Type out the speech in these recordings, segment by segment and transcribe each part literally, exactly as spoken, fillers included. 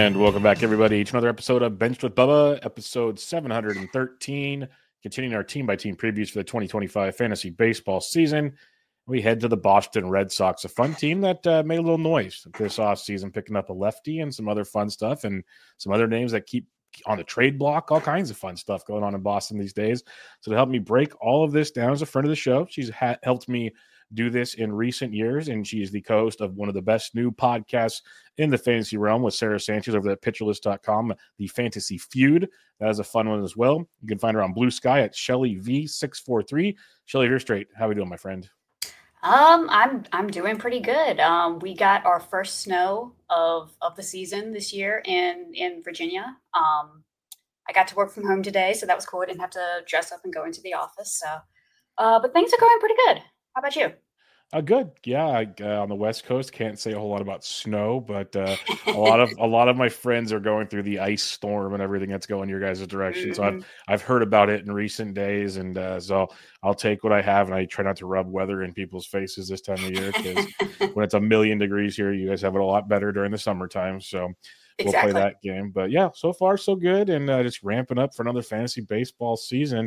And welcome back, everybody, to another episode of Benched with Bubba, episode seven hundred thirteen. Continuing our team-by-team previews for the twenty twenty-five fantasy baseball season, we head to the Boston Red Sox, a fun team that uh, made a little noise this offseason, picking up a lefty and some other fun stuff, and some other names that keep on the trade block, all kinds of fun stuff going on in Boston these days. So to help me break all of this down as a friend of the show, she's ha- helped me do this in recent years, and she's the co-host of one of the best new podcasts in the fantasy realm with Sarah Sanchez over at pitcher list dot com, the Fantasy Feud. That is a fun one as well. You can find her on Blue Sky at Shelly V six four three. Shelly, you're straight. How are we doing, my friend? Um, I'm I'm doing pretty good. Um, we got our first snow of of the season this year in in Virginia. Um, I got to work from home today, so that was cool. I didn't have to dress up and go into the office. So, uh, but things are going pretty good. How about you? Uh, good. Yeah, I, uh, on the West Coast, can't say a whole lot about snow, but uh, a lot of a lot of my friends are going through the ice storm and everything that's going your guys' direction. Mm-hmm. So I've I've heard about it in recent days, and uh, so I'll take what I have, and I try not to rub weather in people's faces this time of year, because when it's a million degrees here, you guys have it a lot better during the summertime. So we'll Exactly. play that game. But yeah, so far so good, and uh, just ramping up for another fantasy baseball season.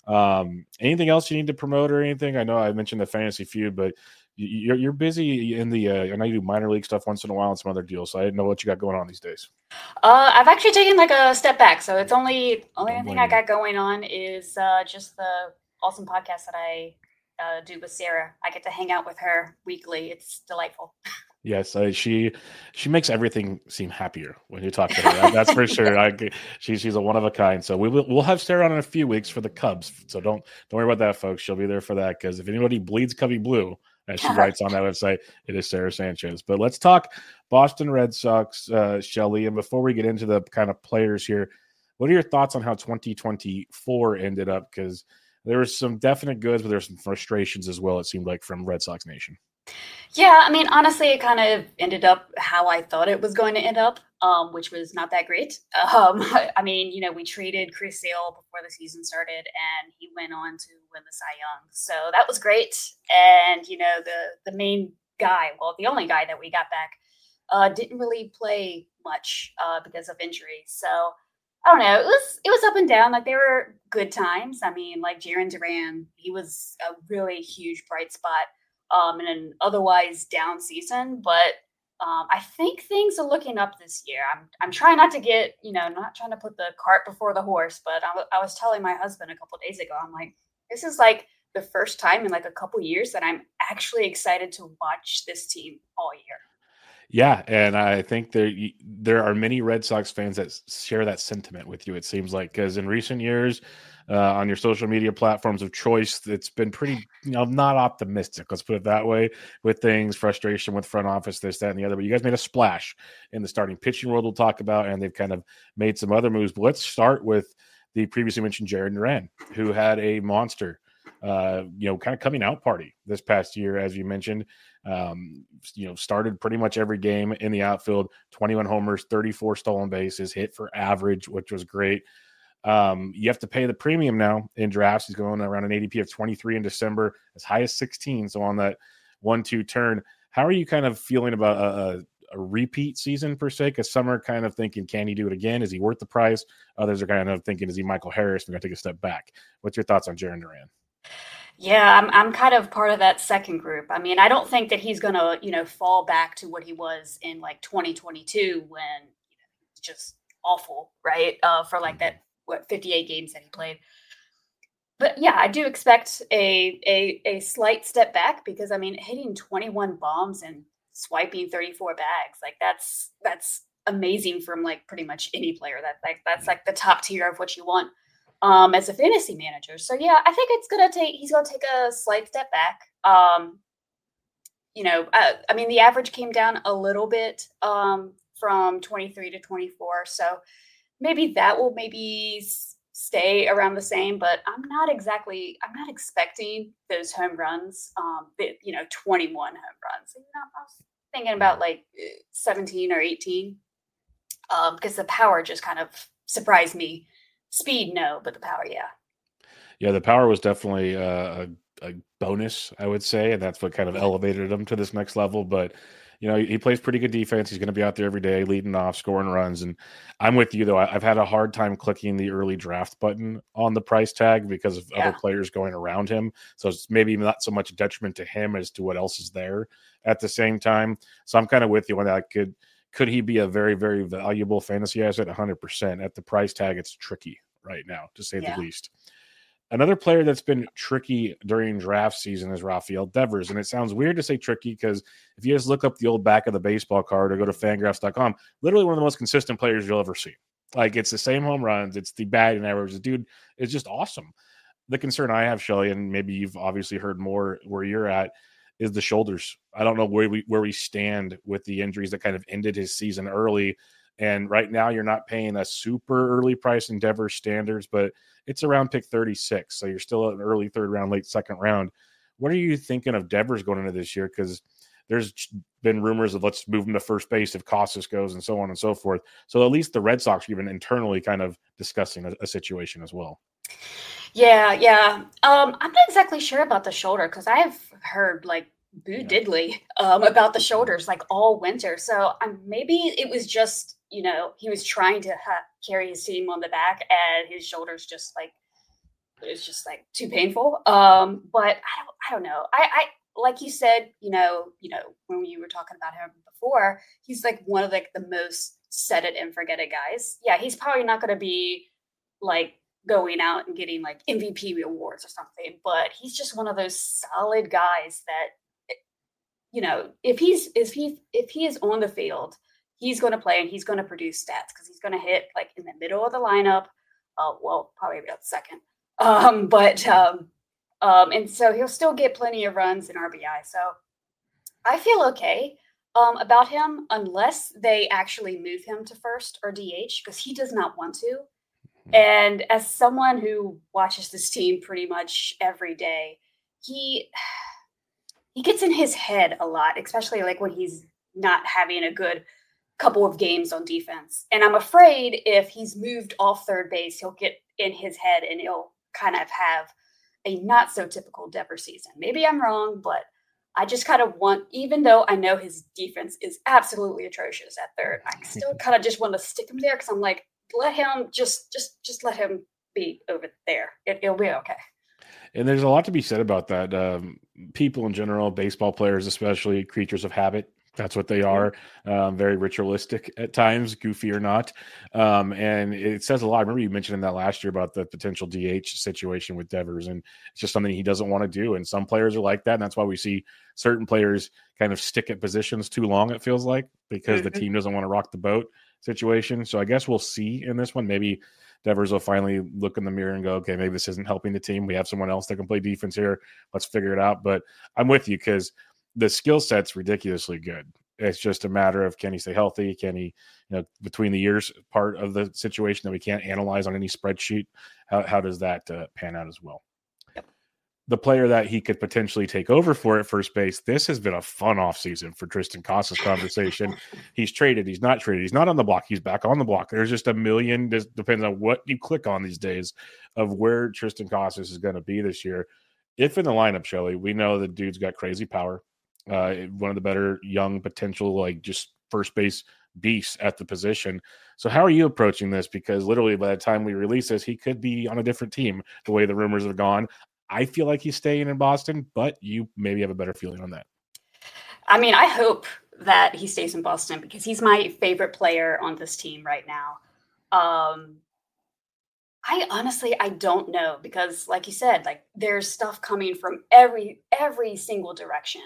Um, anything else you need to promote or anything? I know I mentioned the Fantasy Feud, but you're you're busy in the. Uh, I know you do minor league stuff once in a while and some other deals. So I didn't know what you got going on these days. Uh, I've actually taken like a step back, so it's only only thing I got going on is uh, just the awesome podcast that I uh, do with Sarah. I get to hang out with her weekly. It's delightful. Yes, uh, she she makes everything seem happier when you talk to her. That, that's for sure. I, she, she's a one of a kind. So we will we'll have Sarah on in a few weeks for the Cubs. So don't don't worry about that, folks. She'll be there for that, because if anybody bleeds Cubby Blue, as she writes on that website, it is Sarah Sanchez. But let's talk Boston Red Sox, uh, Shelly. And before we get into the kind of players here, what are your thoughts on how twenty twenty-four ended up? Because there was some definite goods, but there's some frustrations as well, it seemed like, from Red Sox Nation. Yeah, I mean, honestly, it kind of ended up how I thought it was going to end up, um, which was not that great. Um, I mean, you know, we traded Chris Sale before the season started, and he went on to win the Cy Young. So that was great. And, you know, the the main guy, well, the only guy that we got back, uh, didn't really play much uh, because of injury. So I don't know. It was it was up and down. Like, there were good times. I mean, like Jarren Duran, he was a really huge bright spot um, in an otherwise down season. But um, I think things are looking up this year. I'm I'm trying not to get, you know, not trying to put the cart before the horse. But I, w- I was telling my husband a couple of days ago, I'm like, this is like the first time in like a couple years that I'm actually excited to watch this team all year. Yeah, and I think there there are many Red Sox fans that share that sentiment with you, it seems like, because in recent years, uh, on your social media platforms of choice, it's been pretty, you know, not optimistic, let's put it that way, with things, frustration with front office, this, that, and the other. But you guys made a splash in the starting pitching world we'll talk about, and they've kind of made some other moves. But let's start with the previously mentioned Jarren Duran, who had a monster uh, you know, kind of coming out party this past year, as you mentioned. Um, you know, started pretty much every game in the outfield, twenty-one homers, thirty-four stolen bases, hit for average, which was great. Um, you have to pay the premium now in drafts. He's going around an A D P of twenty-three in December, as high as sixteen. So on that one two turn, how are you kind of feeling about a, a a repeat season per se? Because some are kind of thinking, can he do it again? Is he worth the price? Others are kind of thinking, is he Michael Harris? We're going to take a step back. What's your thoughts on Jarren Duran? Yeah, I'm I'm kind of part of that second group. I mean, I don't think that he's gonna, you know, fall back to what he was in like twenty twenty-two when, you know, it's just awful, right? Uh, for like that what fifty-eight games that he played. But yeah, I do expect a a a slight step back because I mean, hitting twenty-one bombs and swiping thirty-four bags, like that's that's amazing from like pretty much any player. That like that's like the top tier of what you want um, as a fantasy manager. So yeah, I think it's gonna take. He's gonna take a slight step back. Um, you know, uh, I mean, the average came down a little bit um, from twenty-three to twenty-four. So maybe that will maybe s- stay around the same. But I'm not exactly. I'm not expecting those home runs. Um, the, you know, twenty-one home runs. You know, I was thinking about like seventeen or eighteen um, because the power just kind of surprised me. Speed, no, but the power, yeah. Yeah, the power was definitely uh, a a bonus, I would say, and that's what kind of Yeah. elevated him to this next level. But you know, he, he plays pretty good defense. He's going to be out there every day, leading off, scoring runs. And I'm with you though. I, I've had a hard time clicking the early draft button on the price tag because of other Yeah. players going around him. So it's maybe not so much a detriment to him as to what else is there at the same time. So I'm kind of with you on that. Could could he be a very, very valuable fantasy asset? one hundred percent. At the price tag, it's tricky right now, to say Yeah. the least. Another player that's been tricky during draft season is Rafael Devers. And it sounds weird to say tricky because if you just look up the old back of the baseball card or go to fangraphs dot com, literally one of the most consistent players you'll ever see. Like, it's the same home runs, it's the batting average. The dude is just awesome. The concern I have, Shelly, and maybe you've obviously heard more where you're at, is the shoulders. I don't know where we where we stand with the injuries that kind of ended his season early. And right now you're not paying a super early price in Devers standards, but it's around pick thirty-six. So you're still an early third round, late second round. What are you thinking of Devers going into this year? Because there's been rumors of let's move him to first base if Casas goes and so on and so forth. So at least the Red Sox are even internally kind of discussing a, a situation as well. Yeah, yeah. Um, I'm not exactly sure about the shoulder because I've heard like boo Yeah. diddly um, about the shoulders like all winter. So um, maybe it was just, you know, he was trying to ha- carry his team on the back and his shoulders just like, it's just like too painful. Um, but I don't, I don't know. I, I, like you said, you know, you know, when you were talking about him before, he's like one of like the most set it and forget it guys. Yeah, he's probably not going to be like going out and getting like M V P awards or something, but he's just one of those solid guys that, you know, if he's if he if he is on the field, he's going to play and he's going to produce stats because he's going to hit like in the middle of the lineup. Uh, well, probably about second, um, but um, um, and so he'll still get plenty of runs and R B I. So I feel okay um, about him unless they actually move him to first or D H because he does not want to. And as someone who watches this team pretty much every day, he he gets in his head a lot, especially like when he's not having a good couple of games on defense. And I'm afraid if he's moved off third base, he'll get in his head and he'll kind of have a not so typical Devers season. Maybe I'm wrong, but I just kind of want, even though I know his defense is absolutely atrocious at third, I still kind of just want to stick him there because I'm like, let him just, just, just let him be over there. It, it'll be okay. And there's a lot to be said about that. Um, people in general, baseball players especially, creatures of habit. That's what they are. Um, very ritualistic at times, goofy or not. Um, and it says a lot. I remember you mentioning that last year about the potential D H situation with Devers, and it's just something he doesn't want to do. And some players are like that, and that's why we see certain players kind of stick at positions too long, it feels like, because mm-hmm. the team doesn't want to rock the boat situation. So I guess we'll see in this one. Maybe Devers will finally look in the mirror and go, okay, maybe this isn't helping the team. We have someone else that can play defense here. Let's figure it out. But I'm with you because the skill set's ridiculously good. It's just a matter of can he stay healthy? Can he, you know, between the years part of the situation that we can't analyze on any spreadsheet? How, how does that uh, pan out as well? Yep. The player that he could potentially take over for at first base, this has been a fun offseason for Triston Casas conversation. He's traded. He's not traded. He's not on the block. He's back on the block. There's just a million, just depends on what you click on these days, of where Triston Casas is going to be this year. If in the lineup, Shelly, we know the dude's got crazy power. Uh, one of the better young potential, like just first base beasts at the position. So how are you approaching this? Because literally by the time we release this, he could be on a different team the way the rumors have gone. I feel like he's staying in Boston, but you maybe have a better feeling on that. I mean, I hope that he stays in Boston because he's my favorite player on this team right now. Um, I honestly, I don't know because like you said, like there's stuff coming from every, every single direction.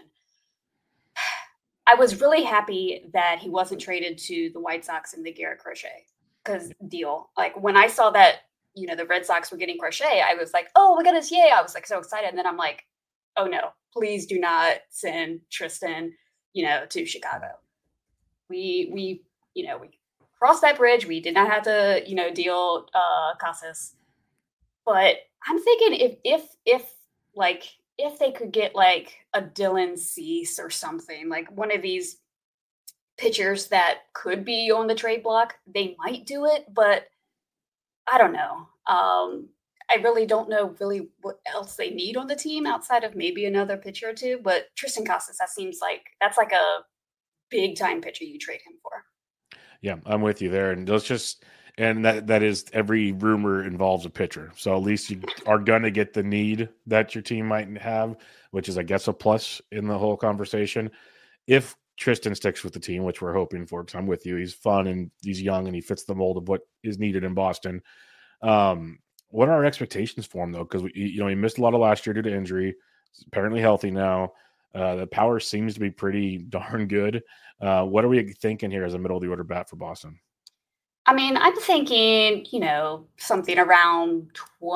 I was really happy that he wasn't traded to the White Sox in the Garrett Crochet because deal. Like when I saw that, you know, the Red Sox were getting Crochet, I was like, oh my goodness, yay. I was like so excited. And then I'm like, oh no, please do not send Triston, you know, to Chicago. We, we, you know, we crossed that bridge. We did not have to, you know, deal uh, Casas. But I'm thinking if, if, if like, if they could get like a Dylan Cease or something, like one of these pitchers that could be on the trade block, they might do it, but I don't know. Um, I really don't know really what else they need on the team outside of maybe another pitcher or two. But Triston Casas, that seems like that's like a big time pitcher you trade him for. Yeah, I'm with you there. And let's just and that that is every rumor involves a pitcher. So at least you are gonna get the need that your team might have, which is I guess a plus in the whole conversation. If Triston sticks with the team, which we're hoping for, because I'm with you. He's fun and he's young and he fits the mold of what is needed in Boston. Um, what are our expectations for him though? Because we, you know, he missed a lot of last year due to injury. He's apparently healthy now. Uh, the power seems to be pretty darn good. Uh, what are we thinking here as a middle of the order bat for Boston? I mean, I'm thinking, you know, something around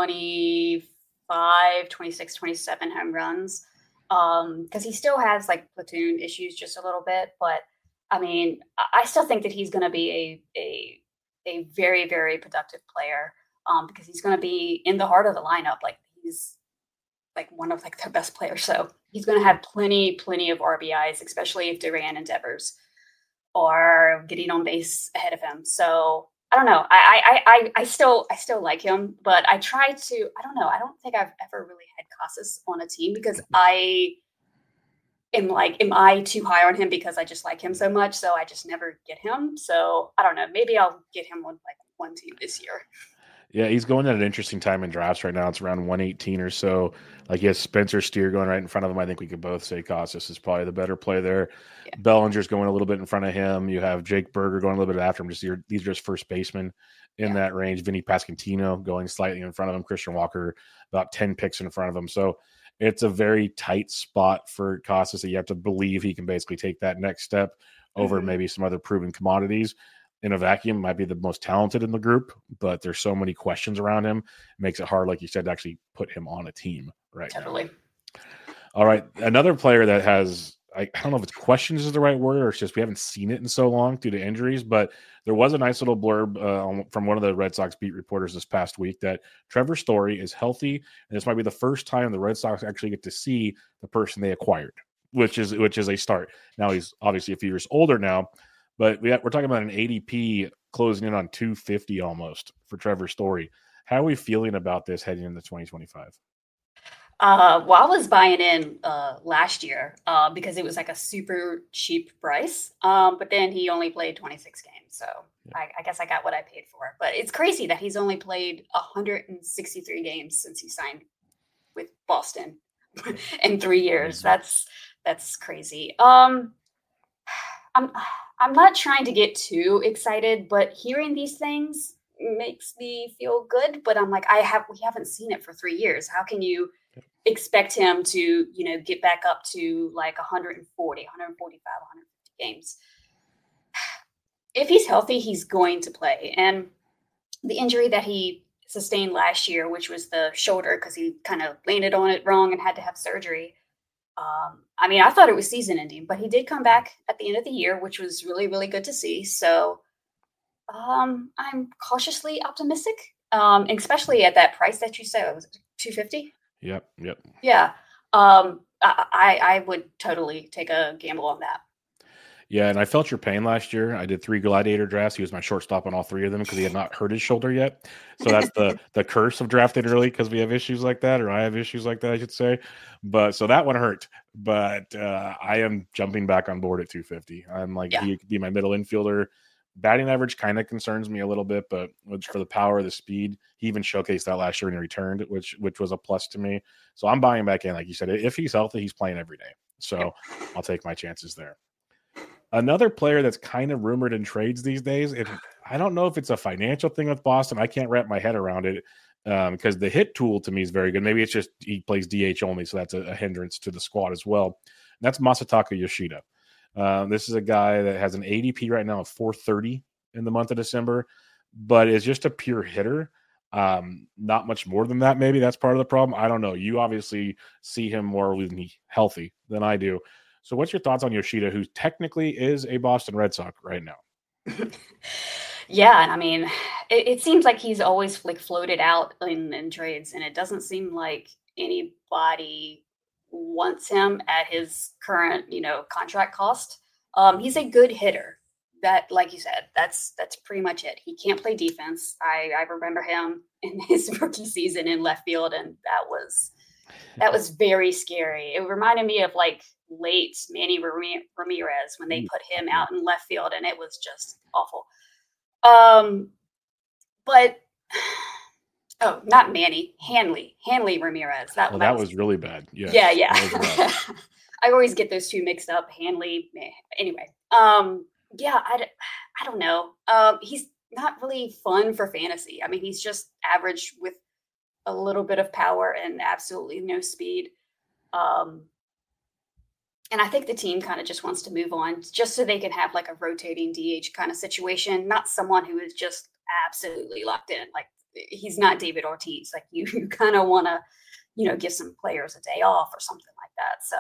twenty-five, twenty-six, twenty-seven home runs. Um, because he still has like platoon issues just a little bit, but I mean, I still think that he's going to be a, a, a very, very productive player. Um, because he's going to be in the heart of the lineup. Like he's like one of like the best players. So he's going to have plenty, plenty of R B Is, especially if Duran and Devers are getting on base ahead of him. So I don't know. I, I, I, I still, I still like him, but I try to, I don't know. I don't think I've ever really had Casas on a team because I am like, am I too high on him because I just like him so much? So I just never get him. So I don't know. Maybe I'll get him on like one team this year. Yeah, he's going at an interesting time in drafts right now. It's around one eighteen or so. Like he has Spencer Steer going right in front of him. I think we could both say Casas is probably the better play there. Yeah. Bellinger's going a little bit in front of him. You have Jake Berger going a little bit after him. Just your, these are just first basemen in yeah. that range. Vinny Pasquantino going slightly in front of him. Christian Walker about ten picks in front of him. So it's a very tight spot for Casas that you have to believe he can basically take that next step over mm-hmm. maybe some other proven commodities. In a vacuum, might be the most talented in the group, but there's so many questions around him. It makes it hard, like you said, to actually put him on a team right totally. now. All right. Another player that has, I, I don't know if it's questions is the right word, or it's just we haven't seen it in so long due to injuries, but there was a nice little blurb uh, from one of the Red Sox beat reporters this past week that Trevor Story is healthy, and this might be the first time the Red Sox actually get to see the person they acquired, which is which is a start. Now he's obviously a few years older now, but we have, we're talking about an A D P closing in on two fifty almost for Trevor Story. How are we feeling about this heading into twenty twenty-five? Uh, well, I was buying in uh, last year uh, because it was like a super cheap price. Um, but then he only played twenty-six games. So yeah. I, I guess I got what I paid for. But it's crazy that he's only played one hundred sixty-three games since he signed with Boston in three years. Mm-hmm. That's that's crazy. Um, I'm I'm not trying to get too excited, but hearing these things makes me feel good. But I'm like, I have we haven't seen it for three years. How can you expect him to, you know, get back up to like one forty, one forty-five, one fifty games? If he's healthy, he's going to play. And the injury that he sustained last year, which was the shoulder, because he kind of landed on it wrong and had to have surgery. Um, I mean, I thought it was season ending, but he did come back at the end of the year, which was really, really good to see. So um, I'm cautiously optimistic, um, especially at that price that you said. Was it two fifty? Yep. Yep. Yeah. Um, I, I, I would totally take a gamble on that. Yeah, and I felt your pain last year. I did three Gladiator drafts. He was my shortstop on all three of them because he had not hurt his shoulder yet. So that's the the curse of drafting early because we have issues like that, or I have issues like that, I should say. But so that one hurt. But uh, I am jumping back on board at two fifty. I'm like, yeah. He could be my middle infielder. Batting average kind of concerns me a little bit, but for the power, the speed, he even showcased that last year when he returned, which which was a plus to me. So I'm buying back in, like you said. If he's healthy, he's playing every day. So I'll take my chances there. Another player that's kind of rumored in trades these days, and I don't know if it's a financial thing with Boston. I can't wrap my head around it because um, the hit tool to me is very good. Maybe it's just he plays D H only, so that's a, a hindrance to the squad as well. And that's Masataka Yoshida. Uh, this is a guy that has an A D P right now of four thirty in the month of December, but is just a pure hitter. Um, not much more than that. Maybe that's part of the problem. I don't know. You obviously see him more when he's healthy than I do. So what's your thoughts on Yoshida, who technically is a Boston Red Sox right now? Yeah, and I mean, it, it seems like he's always like floated out in, in trades, and it doesn't seem like anybody wants him at his current, you know, contract cost. Um, he's a good hitter, that, like you said, that's that's pretty much it. He can't play defense. I, I remember him in his rookie season in left field, and that was that was very scary. It reminded me of like late Manny Ramirez when they put him out in left field, and it was just awful. Um, but oh, not Manny, Hanley, Hanley Ramirez. That, oh, that, that was, was really bad. Yes, yeah, yeah. I always get those two mixed up. Hanley, meh. Anyway. Um, yeah, I, I don't know. Um, he's not really fun for fantasy. I mean, he's just average with a little bit of power and absolutely no speed. Um, and I think the team kind of just wants to move on just so they can have like a rotating D H kind of situation, not someone who is just absolutely locked in. Like he's not David Ortiz. Like you, you kind of want to, you know, give some players a day off or something like that. So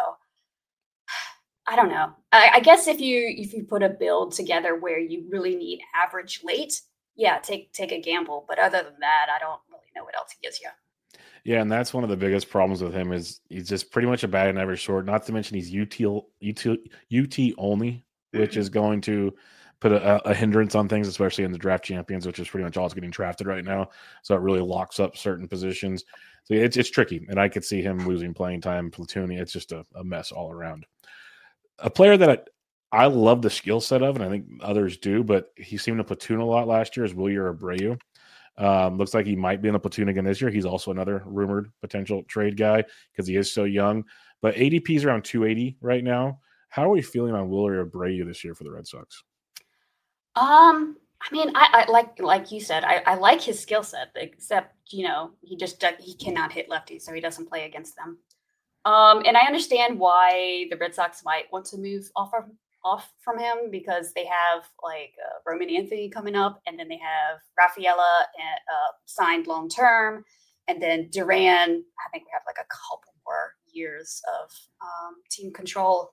I don't know. I, I guess if you if you put a build together where you really need average late, yeah, take take a gamble. But other than that, I don't really know what else he gives you. Yeah, and that's one of the biggest problems with him is he's just pretty much a bad and average short. Not to mention he's U T U T, U T only, which mm-hmm. is going to put a, a hindrance on things, especially in the draft champions, which is pretty much all that's getting drafted right now. So it really locks up certain positions. So it's it's tricky, and I could see him losing playing time, platooning. It's just a, a mess all around. A player that I, I love the skill set of, and I think others do, but he seemed to platoon a lot last year is Wilyer Abreu. Um, looks like he might be in a platoon again this year. He's also another rumored potential trade guy because he is so young. But A D P is around two eighty right now. How are we feeling on Wilyer Abreu this year for the Red Sox? Um, I mean, I, I like like you said, I, I like his skill set, except you know he just he cannot hit lefties, so he doesn't play against them. Um, and I understand why the Red Sox might want to move off of, off from him because they have like uh, Roman Anthony coming up, and then they have Rafaela uh, signed long term, and then Duran. I think we have like a couple more years of um, team control,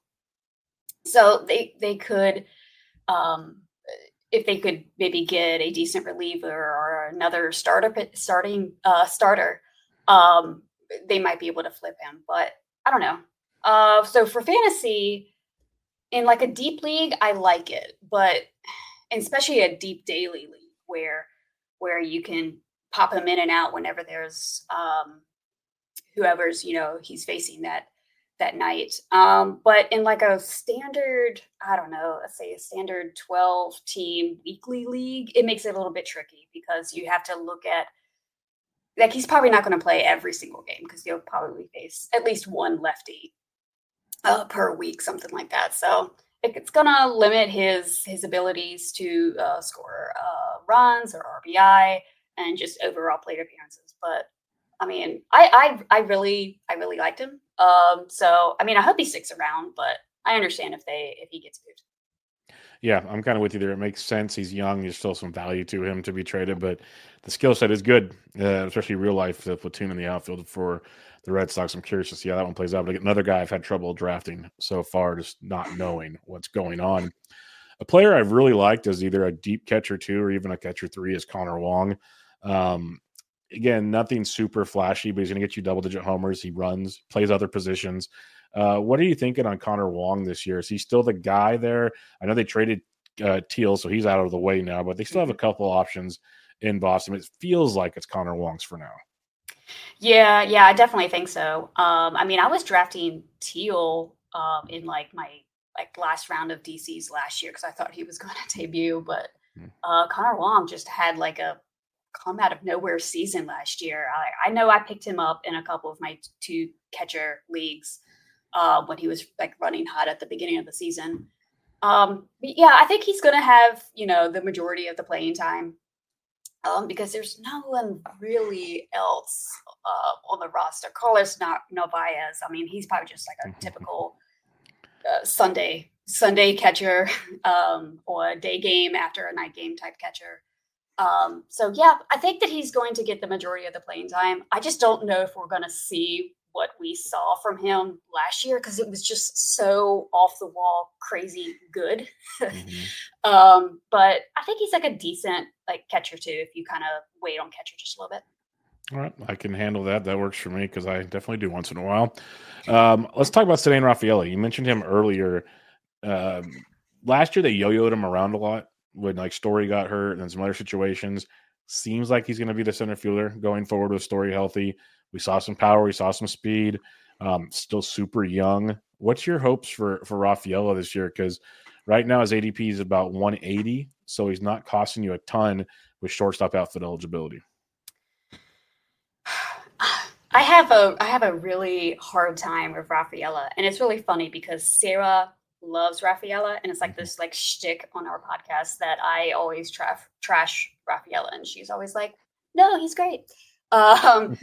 so they they could, um, if they could maybe get a decent reliever or another starter starting uh, starter, um, they might be able to flip him, but. I don't know. Uh, so for fantasy, in like a deep league, I like it, but especially a deep daily league where where you can pop him in and out whenever there's um, whoever's you know he's facing that that night. Um, but in like a standard, I don't know, let's say a standard twelve team weekly league, it makes it a little bit tricky because you have to look at. Like he's probably not going to play every single game because he'll probably face at least one lefty uh, per week, something like that. So it's going to limit his his abilities to uh, score uh, runs or R B I and just overall plate appearances. But I mean, I I, I really I really liked him. Um, so I mean, I hope he sticks around, but I understand if they if he gets moved. Yeah, I'm kind of with you there. It makes sense. He's young. There's still some value to him to be traded, but the skill set is good, uh, especially real life, the platoon in the outfield for the Red Sox. I'm curious to see how that one plays out. But another guy I've had trouble drafting so far, just not knowing what's going on. A player I've really liked as either a deep catcher two or even a catcher three is Connor Wong. Um, again, nothing super flashy, but he's going to get you double-digit homers. He runs, plays other positions. Uh, what are you thinking on Connor Wong this year? Is he still the guy there? I know they traded uh, Teal, so he's out of the way now, but they still have a couple options in Boston. It feels like it's Connor Wong's for now. Yeah, yeah, I definitely think so. Um, I mean, I was drafting Teal um, in like my like last round of D Cs last year because I thought he was going to debut, but uh, Connor Wong just had like a come out of nowhere season last year. I, I know I picked him up in a couple of my two catcher leagues. Uh, when he was like running hot at the beginning of the season. Um, but yeah, I think he's going to have, you know, the majority of the playing time um, because there's no one really else uh, on the roster. Carlos Narvaez, I mean, he's probably just like a typical uh, Sunday, Sunday catcher um, or a day game after a night game type catcher. Um, so yeah, I think that he's going to get the majority of the playing time. I just don't know if we're going to see what we saw from him last year because it was just so off the wall, crazy good. Mm-hmm. um, but I think he's like a decent like catcher too if you kind of wait on catcher just a little bit. All right, I can handle that. That works for me because I definitely do once in a while. Um, let's talk about Ceddanne Rafaela. You mentioned him earlier. Um, last year they yo-yoed him around a lot when like Story got hurt and then some other situations. Seems like he's going to be the center fielder going forward with Story healthy. We saw some power. We saw some speed. Um, still super young. What's your hopes for, for Rafaela this year? Because right now his A D P is about one eighty, so he's not costing you a ton with shortstop outfit eligibility. I have a I have a really hard time with Rafaela, and it's really funny because Sarah loves Rafaela, and it's like mm-hmm. this like shtick on our podcast that I always tra- trash Rafaela, and she's always like, "No, he's great." Um,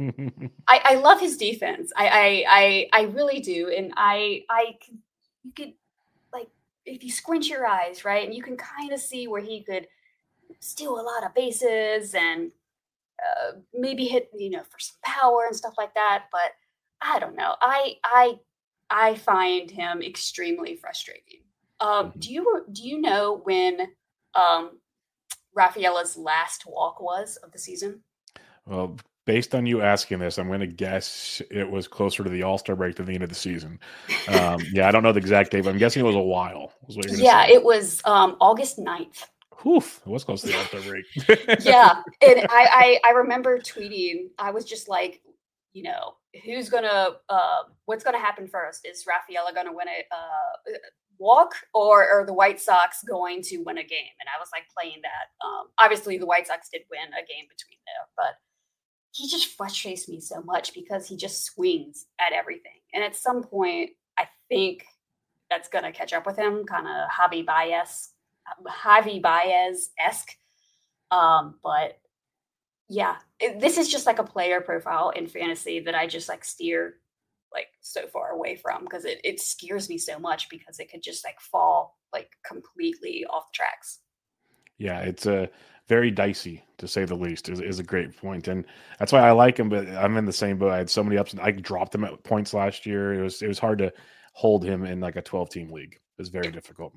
I, I love his defense. I, I I I really do, and I I you could like if you squint your eyes, right, and you can kind of see where he could steal a lot of bases and. Uh, maybe hit, you know, for some power and stuff like that. But I don't know. I I I find him extremely frustrating. Um, mm-hmm. Do you do you know when um, Rafaela's last walk was of the season? Well, based on you asking this, I'm going to guess it was closer to the All-Star break than the end of the season. Um, yeah, I don't know the exact date, but I'm guessing it was a while. Yeah, say. It was um, August ninth. Oof, it was close to the All-Star break. Yeah, and I, I I remember tweeting. I was just like, you know, who's gonna, uh, what's gonna happen first? Is Rafaela gonna win a uh, walk, or are the White Sox going to win a game? And I was like playing that. Um, obviously, the White Sox did win a game between there, but he just frustrates me so much because he just swings at everything. And at some point, I think that's gonna catch up with him, kind of Javi Baez. Javi Baez-esque. Um, but yeah, it, this is just like a player profile in fantasy that I just like steer like so far away from because it, it scares me so much because it could just like fall like completely off the tracks. Yeah, it's a very dicey to say the least is, is a great point. And that's why I like him, but I'm in the same boat. I had so many ups and I dropped him at points last year. It was, it was hard to hold him in like a twelve team league. It was very difficult.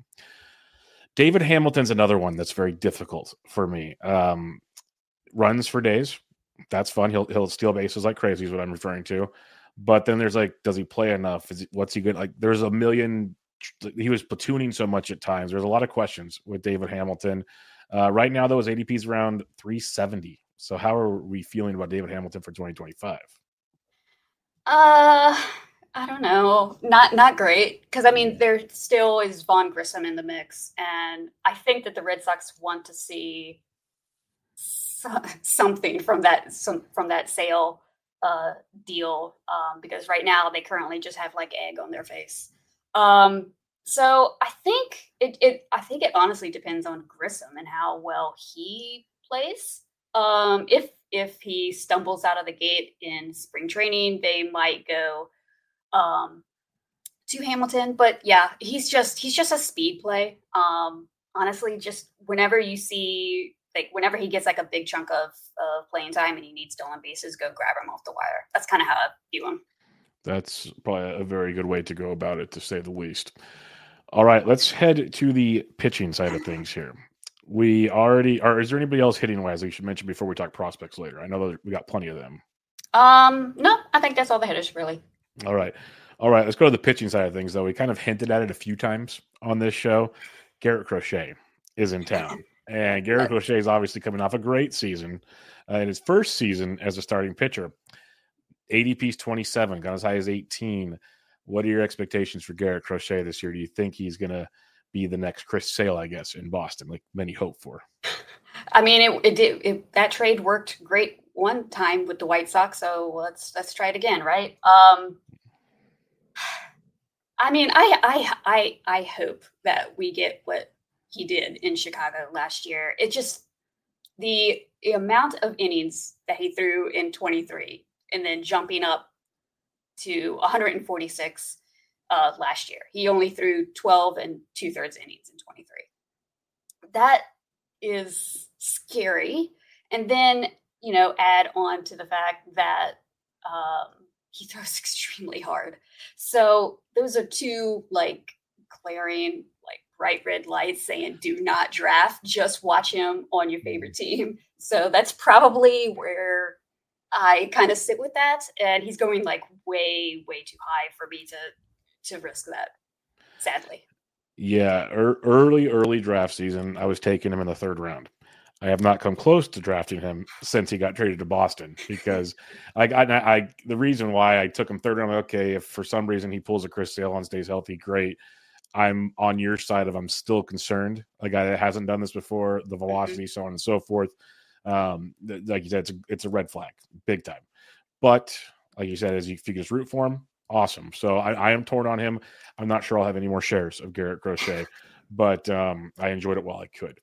David Hamilton's another one that's very difficult for me. Um, runs for days. That's fun. He'll he'll steal bases like crazy is what I'm referring to. But then there's like, does he play enough? Is he, what's he good? Like there's a million. He was platooning so much at times. There's a lot of questions with David Hamilton. Uh, right now, though, his A D P is around three seventy. So how are we feeling about David Hamilton for twenty twenty-five? Uh... I don't know. Not not great. Because, I mean, there still is Vaughn Grissom in the mix. And I think that the Red Sox want to see so, something from that some, from that sale uh, deal. Um, because right now they currently just have, like, egg on their face. Um, so I think it, it I think it honestly depends on Grissom and how well he plays. Um, if if he stumbles out of the gate in spring training, they might go – um to Hamilton, but yeah, he's just he's just a speed play. Um honestly, just whenever you see like whenever he gets like a big chunk of of playing time and he needs stolen bases, go grab him off the wire. That's kind of how I view him. That's probably a very good way to go about it, to say the least. All right, let's head to the pitching side of things here. We already are. Is there anybody else hitting wise that you should mention before we talk prospects later? I know that we got plenty of them. Um, no, I think that's all the hitters really. All right. All right. Let's go to the pitching side of things, though. We kind of hinted at it a few times on this show. Garrett Crochet is in town. And Garrett Crochet is obviously coming off a great season. Uh, in his first season as a starting pitcher, A D P's twenty-seven, got as high as eighteen. What are your expectations for Garrett Crochet this year? Do you think he's going to be the next Chris Sale, I guess, in Boston, like many hope for? I mean, it, it did. It, that trade worked great one time with the White Sox, so let's let's try it again, right? Um, I mean, I, I, I, I hope that we get what he did in Chicago last year. It just the, the amount of innings that he threw in twenty-three and then jumping up to one hundred forty-six uh, last year. He only threw twelve and two thirds innings in twenty-three. That is scary. And then, you know, add on to the fact that, um, he throws extremely hard. So those are two like glaring, like bright red lights saying, do not draft, just watch him on your favorite team. So that's probably where I kind of sit with that. And he's going like way, way too high for me to, to risk that, sadly. Yeah, er, early, early draft season, I was taking him in the third round. I have not come close to drafting him since he got traded to Boston because I, I, I the reason why I took him third round, okay, if for some reason he pulls a Chris Sale and stays healthy, great. I'm on your side of I'm still concerned. A guy that hasn't done this before, the velocity, mm-hmm. so on and so forth. Um, like you said, it's a, it's a red flag, big time. But like you said, as you, if you just root for him, awesome. So I, I am torn on him. I'm not sure I'll have any more shares of Garrett Crochet, but um, I enjoyed it while I could.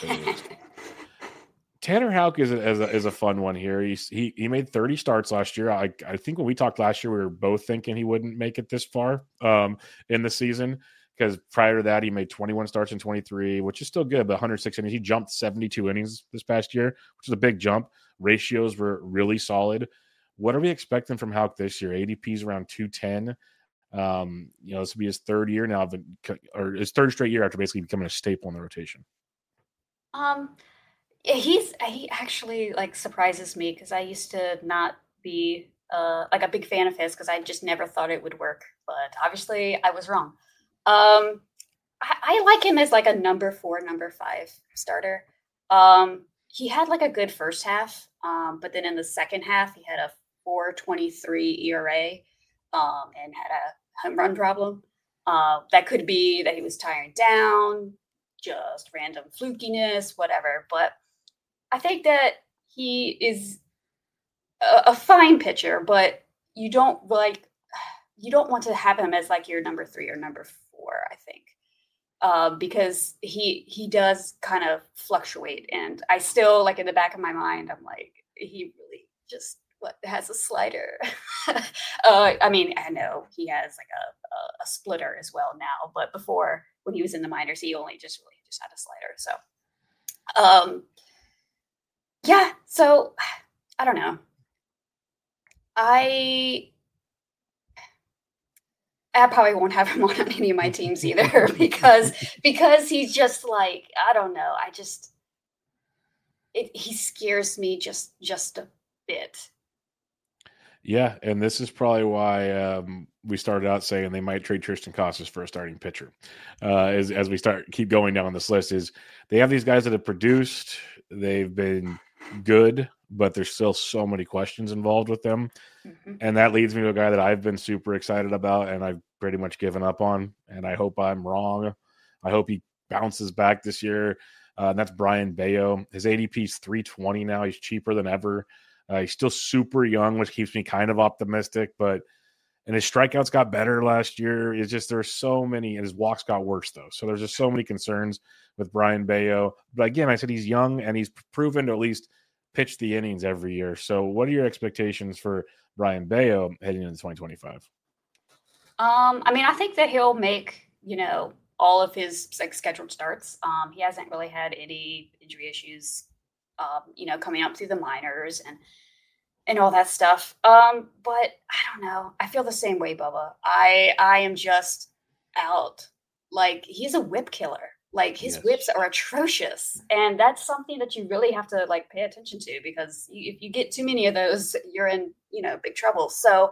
Tanner Houck is a, is, a, is a fun one here. He's, he he made thirty starts last year. I, I think when we talked last year, we were both thinking he wouldn't make it this far um, in the season because prior to that, he made twenty-one starts in twenty-three, which is still good, but one hundred six innings. He jumped seventy-two innings this past year, which is a big jump. Ratios were really solid. What are we expecting from Houck this year? A D P is around two ten. Um, you know, this will be his third year now, or his third straight year after basically becoming a staple in the rotation. Um. He's he actually like surprises me because I used to not be uh, like a big fan of his because I just never thought it would work. But obviously, I was wrong. Um, I, I like him as like a number four, number five starter. Um, he had like a good first half, um, but then in the second half, he had a four twenty-three E R A um, and had a home run problem. Uh, that could be that he was tiring down, just random flukiness, whatever. But I think that he is a, a fine pitcher, but you don't like you don't want to have him as like your number three or number four. I think uh, because he he does kind of fluctuate, and I still like in the back of my mind, I'm like he really just what has a slider. uh, I mean, I know he has like a, a a splitter as well now, but before when he was in the minors, he only just really just had a slider. So. Um, Yeah, so I don't know. I I probably won't have him on any of my teams either because because he's just like I don't know. I just it he scares me just just a bit. Yeah, and this is probably why um, we started out saying they might trade Tristan Casas for a starting pitcher. Uh, as as we start keep going down this list, is they have these guys that have produced. They've been good, but there's still so many questions involved with them. Mm-hmm. And that leads me to a guy that I've been super excited about and I've pretty much given up on. And I hope I'm wrong. I hope he bounces back this year. Uh, and that's Brayan Bello. His A D P is three twenty now. He's cheaper than ever. Uh, he's still super young, which keeps me kind of optimistic, but and his strikeouts got better last year. It's just there's so many, and his walks got worse though. So there's just so many concerns with Brayan Bello. But again, I said he's young and he's proven to at least pitch the innings every year. So what are your expectations for Brayan Bello heading into twenty twenty-five? Um, I mean, I think that he'll make, you know, all of his like scheduled starts. Um, he hasn't really had any injury issues, um, you know, coming up through the minors and and all that stuff. Um, but I don't know. I feel the same way, Bubba. I I am just out. Like he's a whip killer. Like his yes. whips are atrocious. And that's something that you really have to like pay attention to because you, if you get too many of those, you're in, you know, big trouble. So,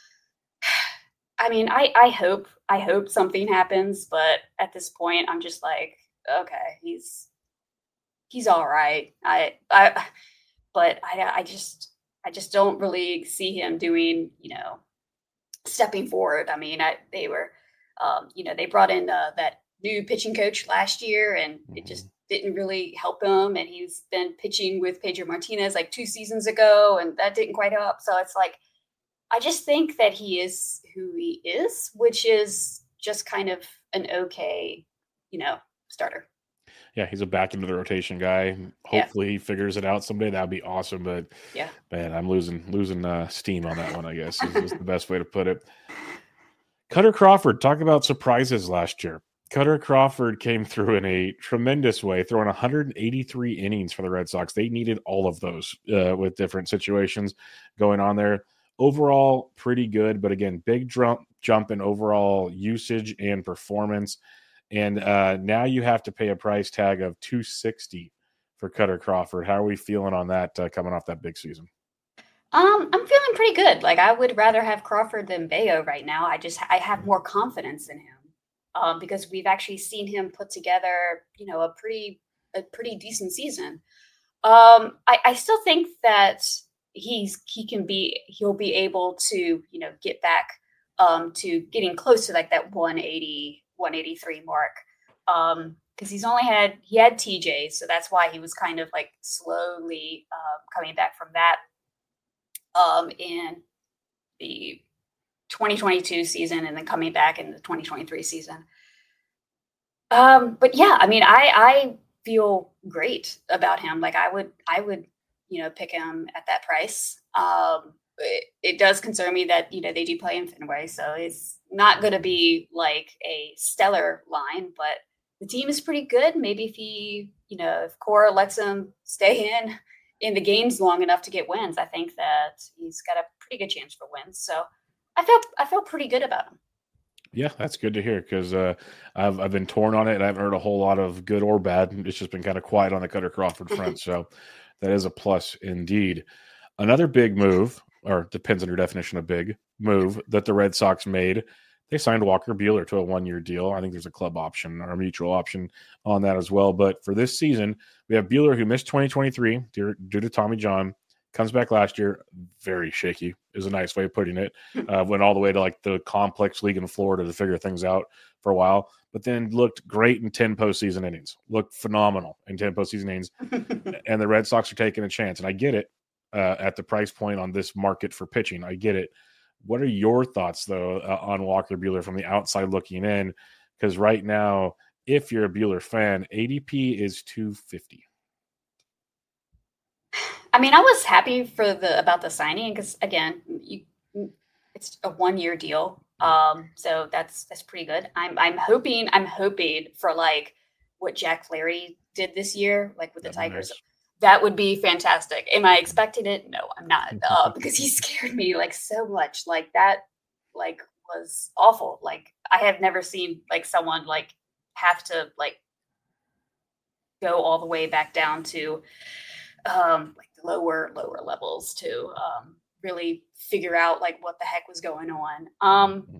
I mean, I, I hope, I hope something happens, but at this point I'm just like, okay, he's, he's all right. I, I, but I, I just, I just don't really see him doing, you know, stepping forward. I mean, I, they were, um, you know, they brought in uh, that new pitching coach last year and mm-hmm. it just didn't really help him. And he's been pitching with Pedro Martinez like two seasons ago and that didn't quite help. So it's like, I just think that he is who he is, which is just kind of an okay, you know, starter. Yeah, he's a back into the rotation guy. Hopefully yeah. he figures it out someday. That'd be awesome. But yeah, man, I'm losing losing uh, steam on that one, I guess, is, is the best way to put it. Cutter Crawford, talk about surprises last year. Cutter Crawford came through in a tremendous way, throwing one hundred eighty-three innings for the Red Sox. They needed all of those uh, with different situations going on there. Overall, pretty good, but again, big jump, jump in overall usage and performance. And uh, now you have to pay a price tag of two hundred sixty dollars for Cutter Crawford. How are we feeling on that uh, coming off that big season? Um, I'm feeling pretty good. Like I would rather have Crawford than Bello right now. I just I have more confidence in him. um, because we've actually seen him put together, you know, a pretty a pretty decent season. Um, I, I still think that he's he can be he'll be able to, you know, get back um, to getting close to like that one eighty, one eighty-three mark. Um, because he's only had he had T J, so that's why he was kind of like slowly um, coming back from that um, in the twenty twenty-two season, and then coming back in the twenty twenty-three season. Um, but yeah, I mean, I I feel great about him. Like I would I would you know pick him at that price. Um, it, it does concern me that you know they do play in Fenway, so it's not going to be like a stellar line, but the team is pretty good. Maybe if he, you know, if Cora lets him stay in in the games long enough to get wins, I think that he's got a pretty good chance for wins. So I felt I felt pretty good about him. Yeah, that's good to hear because uh, I've I've been torn on it and I haven't heard a whole lot of good or bad. It's just been kind of quiet on the Cutter Crawford front, so that is a plus indeed. Another big move, or depends on your definition of big move, that the Red Sox made. They signed Walker Buehler to a one-year deal. I think there's a club option or a mutual option on that as well. But for this season, we have Buehler, who missed twenty twenty-three due, due to Tommy John. Comes back last year, very shaky is a nice way of putting it. Uh, went all the way to like the complex league in Florida to figure things out for a while, but then looked great in ten postseason innings. Looked phenomenal in ten postseason innings. And the Red Sox are taking a chance. And I get it uh, at the price point on this market for pitching. I get it. What are your thoughts, though, uh, on Walker Buehler from the outside looking in? Because right now, if you're a Buehler fan, A D P is two fifty. I mean, I was happy for the about the signing because again, you, it's a one year deal, um, so that's that's pretty good. I'm I'm hoping I'm hoping for like what Jack Flaherty did this year, like with the That'd be Tigers. nice. That would be fantastic. Am I expecting it? No, I'm not, uh, because he scared me like so much. Like that, like was awful. Like I have never seen like someone like have to like go all the way back down to um, like the lower lower levels to um, really figure out like what the heck was going on. Um,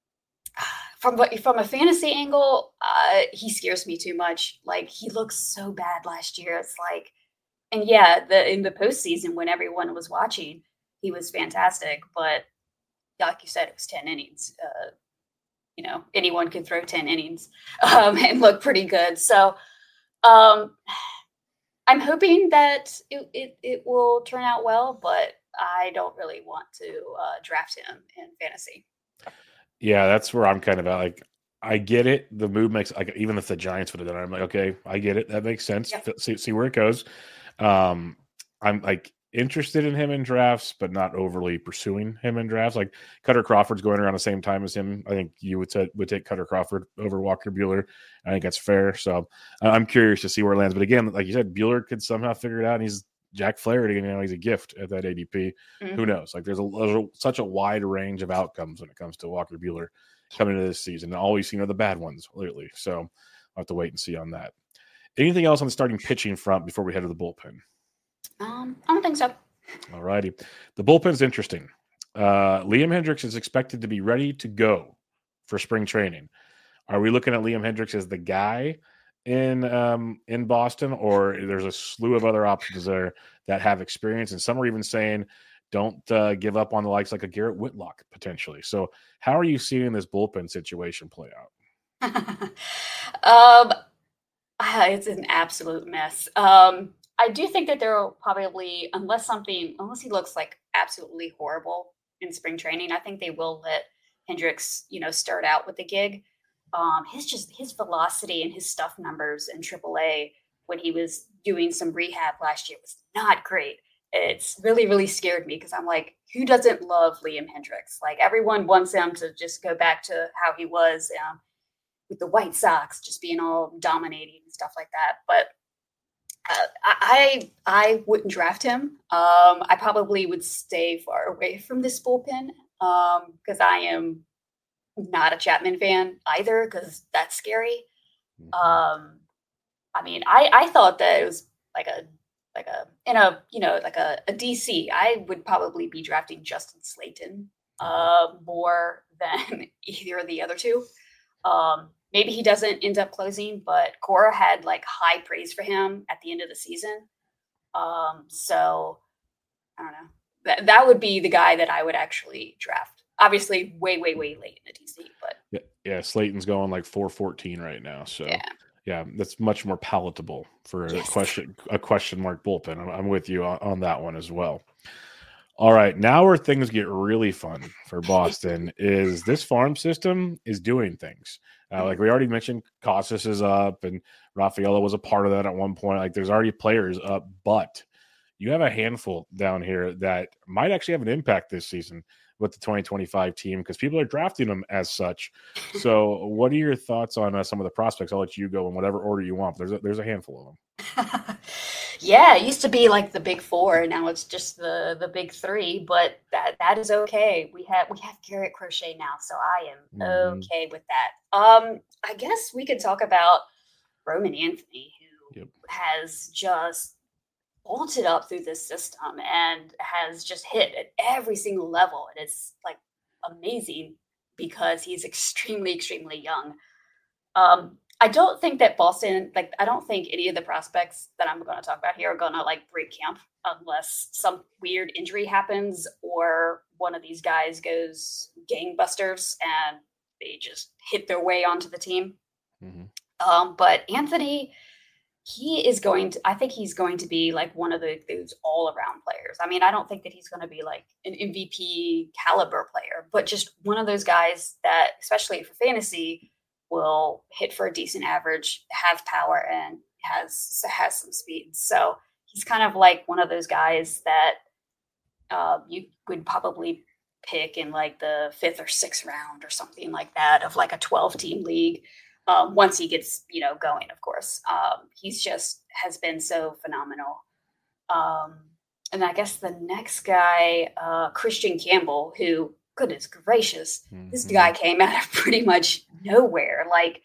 from from a fantasy angle, uh, he scares me too much. Like he looks so bad last year. It's like. And yeah, the in the postseason when everyone was watching, he was fantastic. But like you said, it was ten innings. Uh, you know, anyone can throw ten innings um, and look pretty good. So um, I'm hoping that it, it, it will turn out well, but I don't really want to uh, draft him in fantasy. Yeah, that's where I'm kind of at. Like, I get it. The move makes like even if the Giants would have done it, I'm like, okay, I get it. That makes sense. Yep. See, see where it goes. Um, I'm like interested in him in drafts, but not overly pursuing him in drafts. Like Cutter Crawford's going around the same time as him. I think you would say, would take Cutter Crawford over Walker Buehler. I think that's fair. So uh, I'm curious to see where it lands. But again, like you said, Buehler could somehow figure it out. And he's Jack Flaherty, and you know he's a gift at that A D P. Mm-hmm. Who knows? Like there's, a, there's a, such a wide range of outcomes when it comes to Walker Buehler coming into this season. And all we've seen are the bad ones lately. So I'll have to wait and see on that. Anything else on the starting pitching front before we head to the bullpen? Um, I don't think so. All righty. The bullpen's interesting. Uh, Liam Hendriks is expected to be ready to go for spring training. Are we looking at Liam Hendriks as the guy in um, in Boston, or there's a slew of other options there that have experience? And some are even saying don't uh, give up on the likes like a Garrett Whitlock potentially. So how are you seeing this bullpen situation play out? um, it's an absolute mess. Um, I do think that there will probably, unless something, unless he looks like absolutely horrible in spring training, I think they will let Hendriks, you know, start out with the gig. Um, his just his velocity and his stuff numbers in triple A when he was doing some rehab last year was not great. It's really, really scared me because I'm like, who doesn't love Liam Hendriks? Like everyone wants him to just go back to how he was um, with the White Sox, just being all dominating and stuff like that. But Uh, I I wouldn't draft him. Um, I probably would stay far away from this bullpen because um, I am not a Chapman fan either because that's scary. Um, I mean, I, I thought that it was like a like a in a you know like a, a D C. I would probably be drafting Justin Slayton uh, more than either of the other two. Um, maybe he doesn't end up closing, but Cora had like high praise for him at the end of the season. Um, so I don't know. That that would be the guy that I would actually draft. Obviously, way, way, way late in the T C, but yeah, yeah, Slayton's going like four fourteen right now. So yeah, yeah that's much more palatable for yes. a question a question mark bullpen. I'm, I'm with you on, on that one as well. All right, now where things get really fun for Boston is this farm system is doing things. Uh, like we already mentioned, Casas is up, and Rafaela was a part of that at one point. Like there's already players up, but you have a handful down here that might actually have an impact this season with the twenty twenty-five team because people are drafting them as such. So what are your thoughts on uh, some of the prospects? I'll let you go in whatever order you want. But there's a, there's a handful of them. Yeah, it used to be like the big four, and now it's just the the big three. But that that is okay. We have we have Garrett Crochet now, so I am mm-hmm. okay with that. Um, I guess we could talk about Roman Anthony, who yep. has just bolted up through this system and has just hit at every single level. And it's like amazing because he's extremely, extremely young. Um, I don't think that Boston, like, I don't think any of the prospects that I'm going to talk about here are going to like break camp unless some weird injury happens or one of these guys goes gangbusters and they just hit their way onto the team. Mm-hmm. Um, but Anthony, he is going to, I think he's going to be like one of the, those all around players. I mean, I don't think that he's going to be like an M V P caliber player, but just one of those guys that, especially for fantasy, will hit for a decent average, have power, and has has some speed. So he's kind of like one of those guys that uh, you would probably pick in like the fifth or sixth round or something like that of like a twelve team league. Um, once he gets, you know, going, of course, um, he's just has been so phenomenal. Um, and I guess the next guy, uh, Christian Campbell, who, goodness gracious, mm-hmm. this guy came out of pretty much nowhere. Like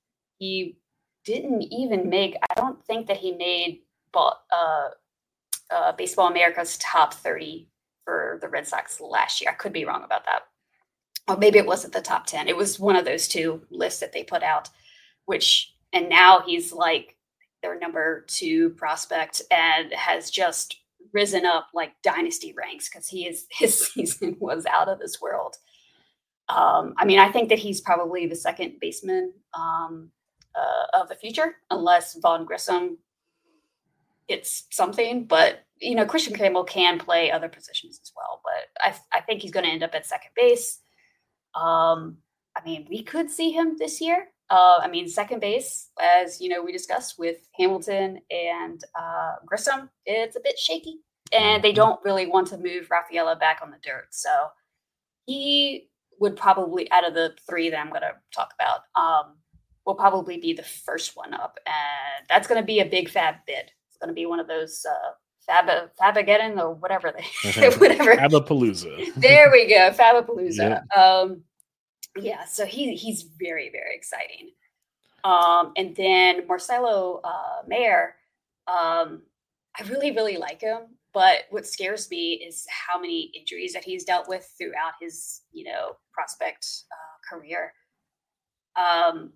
he didn't even make, I don't think that he made ball, uh, uh, Baseball America's top thirty for the Red Sox last year. I could be wrong about that. Or maybe it wasn't the top ten. It was one of those two lists that they put out, which, and now he's like their number two prospect and has just risen up like dynasty ranks because he is, his season was out of this world. Um, I mean, I think that he's probably the second baseman um, uh, of the future, unless Vaughn Grissom gets something. But, you know, Christian Campbell can play other positions as well. But I, I think he's going to end up at second base. Um, I mean, we could see him this year. Uh, I mean, second base, as you know, we discussed with Hamilton and uh, Grissom, it's a bit shaky, and they don't really want to move Rafaela back on the dirt. So he would probably, out of the three that I'm going to talk about, um, will probably be the first one up, and that's going to be a big fab bid. It's going to be one of those uh, Fab Fabageddon or whatever they whatever Fabapalooza. There we go, Fabapalooza. Yep. Um, yeah, so he he's very very exciting. Um, and then Marcelo uh, Mayer, um, I really really like him, but what scares me is how many injuries that he's dealt with throughout his you know prospect uh, career. Um,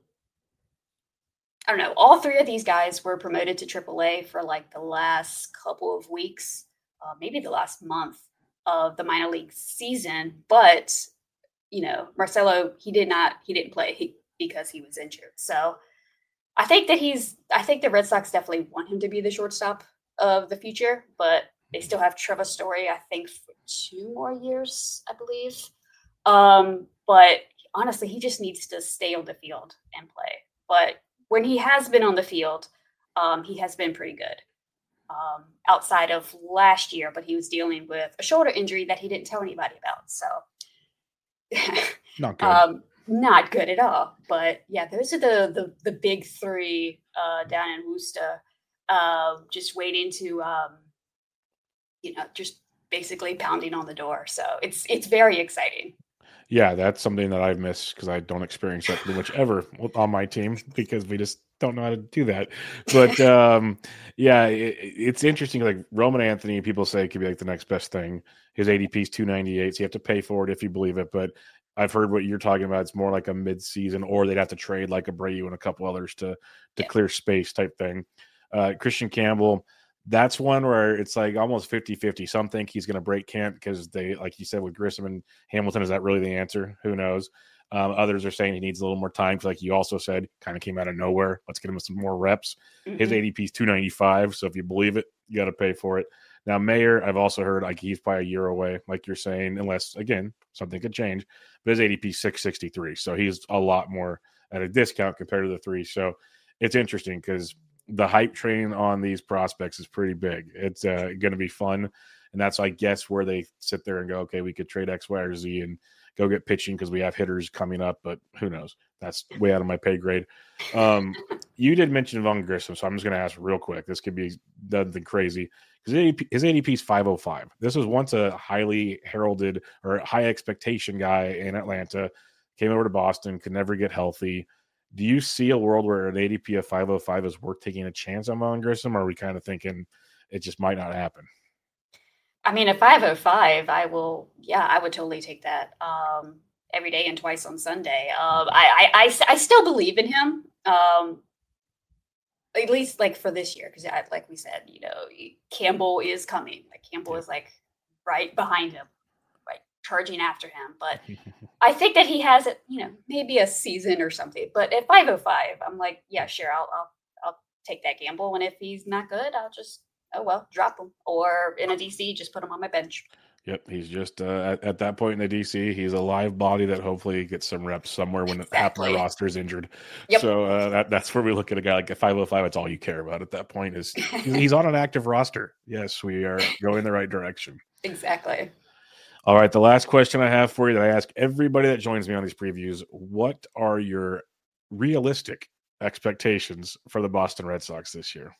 I don't know. All three of these guys were promoted to triple A for like the last couple of weeks, uh, maybe the last month of the minor league season. But, you know, Marcelo, he did not, he didn't play he, because he was injured. So I think that he's, I think the Red Sox definitely want him to be the shortstop of the future, but they still have Trevor Story, I think, for two more years, I believe. Um, but honestly, he just needs to stay on the field and play. But when he has been on the field, um, he has been pretty good um, outside of last year, but he was dealing with a shoulder injury that he didn't tell anybody about. So not good. um, not good at all. But yeah, those are the the, the big three uh, down in Worcester, uh, just waiting to, um, you know, just basically pounding on the door. So it's it's very exciting. Yeah, that's something that I've missed because I don't experience that pretty much ever on my team because we just don't know how to do that. But um, yeah, it, it's interesting. Like Roman Anthony, people say could be like the next best thing. His A D P is two ninety-eight, so you have to pay for it if you believe it. But I've heard what you're talking about. It's more like a mid-season, or they'd have to trade like Abreu and a couple others to to Yeah. clear space type thing. Uh, Christian Campbell, that's one where it's like almost fifty-fifty. Some think he's going to break camp because they, like you said, with Grissom and Hamilton, is that really the answer? Who knows? Um, others are saying he needs a little more time. Like you also said, kind of came out of nowhere. Let's get him some more reps. Mm-hmm. His A D P is two ninety-five. So if you believe it, you got to pay for it. Now, Mayer, I've also heard like he's probably a year away, like you're saying, unless, again, something could change. But his A D P is six sixty-three. So he's a lot more at a discount compared to the three. So it's interesting because the hype train on these prospects is pretty big. It's uh, going to be fun. And that's, I guess, where they sit there and go, okay, we could trade X, Y, or Z and go get pitching because we have hitters coming up, but who knows? That's way out of my pay grade. Um, you did mention Vaughn Grissom, so I'm just going to ask real quick. This could be nothing crazy. His A D P, his A D P is five oh five. This was once a highly heralded or high expectation guy in Atlanta, came over to Boston, could never get healthy. Do you see a world where an A D P of five oh five is worth taking a chance on Vaughn Grissom, or are we kind of thinking it just might not happen? I mean, at five oh five, I will, yeah, I would totally take that um, every day and twice on Sunday. Um, I, I, I, I still believe in him, um, at least like for this year, because like we said, you know, Campbell is coming. Like Campbell is like right behind him, right, charging after him. But I think that he has, it, you know, maybe a season or something. But at five oh five, I'm like, yeah, sure, I'll, I'll, I'll take that gamble. And if he's not good, I'll just, oh, well, drop him. Or in a D C, just put him on my bench. Yep, he's just uh, at, at that point in the D C, he's a live body that hopefully gets some reps somewhere when exactly. half my roster is injured. Yep. So uh, that, that's where we look at a guy like a five oh five. It's all you care about at that point is he's on an active roster. Yes, we are going the right direction. Exactly. All right, the last question I have for you that I ask everybody that joins me on these previews, what are your realistic expectations for the Boston Red Sox this year?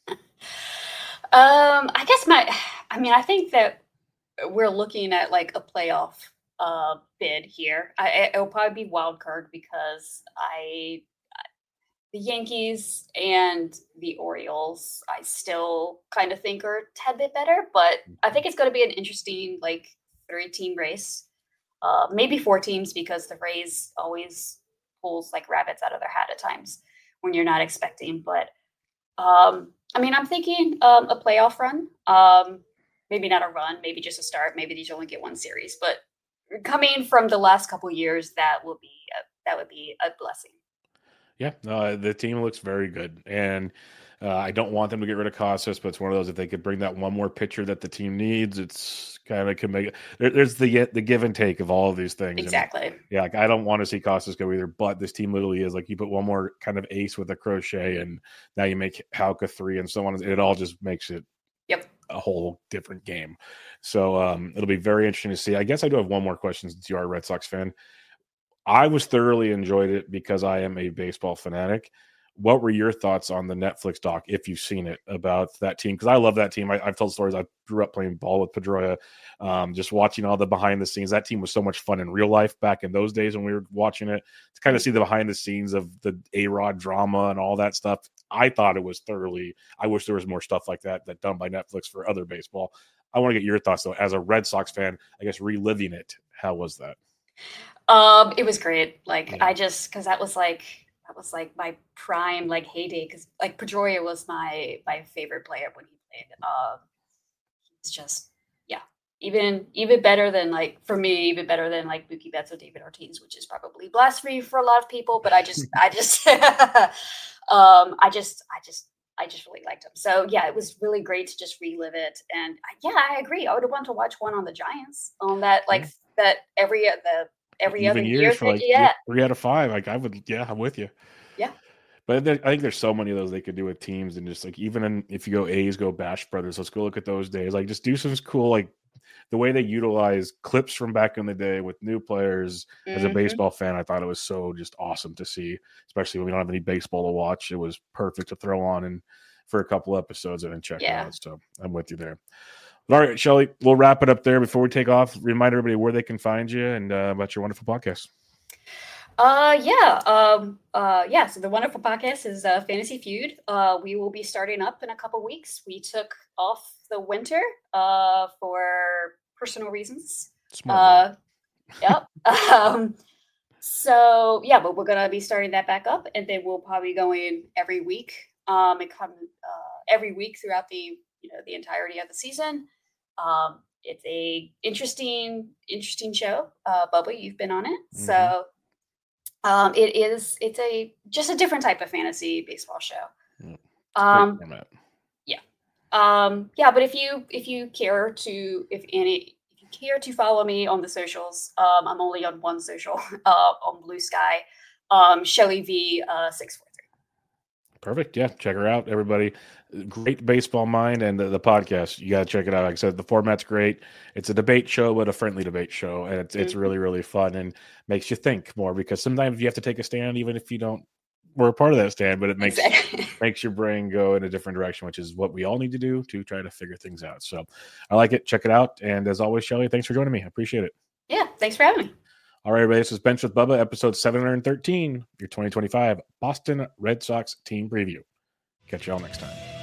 Um, I guess my, I mean, I think that we're looking at like a playoff uh, bid here. I, it'll probably be wild card because I, the Yankees and the Orioles, I still kind of think are a tad bit better, but I think it's going to be an interesting like three team race, uh, maybe four teams because the Rays always pulls like rabbits out of their hat at times when you're not expecting. But um, I mean, I'm thinking um, a playoff run. Um, Maybe not a run, maybe just a start. Maybe these only get one series, but coming from the last couple of years, that will be a, that would be a blessing. Yeah, uh, the team looks very good, and uh, I don't want them to get rid of Casas, but it's one of those if they could bring that one more pitcher that the team needs, it's kind of can make it. There, there's the the give and take of all of these things. Exactly. And, yeah, like I don't want to see Casas go either, but this team literally is like you put one more kind of ace with a crochet, and now you make Hauka three, and so on. It all just makes it. Yep. A whole different game. So um, it'll be very interesting to see. I guess I do have one more question since you are a Red Sox fan. I was thoroughly enjoyed it because I am a baseball fanatic. What were your thoughts on the Netflix doc, if you've seen it, about that team? Because I love that team. I, I've told stories. I grew up playing ball with Pedroia, um, just watching all the behind the scenes. That team was so much fun in real life back in those days when we were watching it. To kind of see the behind the scenes of the A-Rod drama and all that stuff. I thought it was thoroughly. I wish there was more stuff like that that done by Netflix for other baseball. I want to get your thoughts though, as a Red Sox fan. I guess reliving it. How was that? Um, it was great. Like Yeah. I just because that was like that was like my prime like heyday because like Pedroia was my my favorite player when he played. Um, it's just yeah, even even better than like for me, even better than like Mookie Betts or David Ortiz, which is probably blasphemy for a lot of people. But I just I just um I just I just I just really liked him. So yeah, it was really great to just relive it. And I, yeah, I agree. I would have wanted to watch one on the Giants on that like yeah. that every the every Even other years year. for like yeah. three out of five. Like I would, yeah, I'm with you. Yeah. But there, I think there's so many of those they could do with teams, and just like even in, if you go A's, go Bash Brothers. Let's go look at those days. Like just do some cool, like the way they utilize clips from back in the day with new players. Mm-hmm. As a baseball fan, I thought it was so just awesome to see, especially when we don't have any baseball to watch. It was perfect to throw on and for a couple episodes and then check yeah. out. So I'm with you there. All right, Shelly, we'll wrap it up there before we take off. Remind everybody where they can find you and uh, about your wonderful podcast. Uh, yeah. Um, uh, yeah. So the wonderful podcast is uh, Fantasy Feud. Uh, we will be starting up in a couple weeks. We took off the winter uh, for personal reasons. Smart uh, Yep. um, so yeah, but we're gonna be starting that back up, and then we'll probably be going every week. Um, and come uh, every week throughout the you know the entirety of the season. Um, it's a interesting, interesting show. Uh, Bubba, you've been on it, mm-hmm. so um, it is. It's a just a different type of fantasy baseball show. Mm, um, yeah, um, yeah. But if you if you care to if any if you care to follow me on the socials, um, I'm only on one social uh, on Blue Sky. Um, Shelly V uh, six four three. Perfect. Yeah, check her out, everybody. Great baseball mind, and the, the podcast. You got to check it out. Like I said, the format's great. It's a debate show, but a friendly debate show, and it's mm-hmm. it's really really fun and makes you think more because sometimes you have to take a stand, even if you don't were a part of that stand. But it makes exactly. makes your brain go in a different direction, which is what we all need to do to try to figure things out. So I like it. Check it out. And as always, Shelly, thanks for joining me. I appreciate it. Yeah, thanks for having me. All right, everybody. This is Bench with Bubba, episode seven hundred thirteen, your twenty twenty-five Boston Red Sox team preview. Catch y'all next time.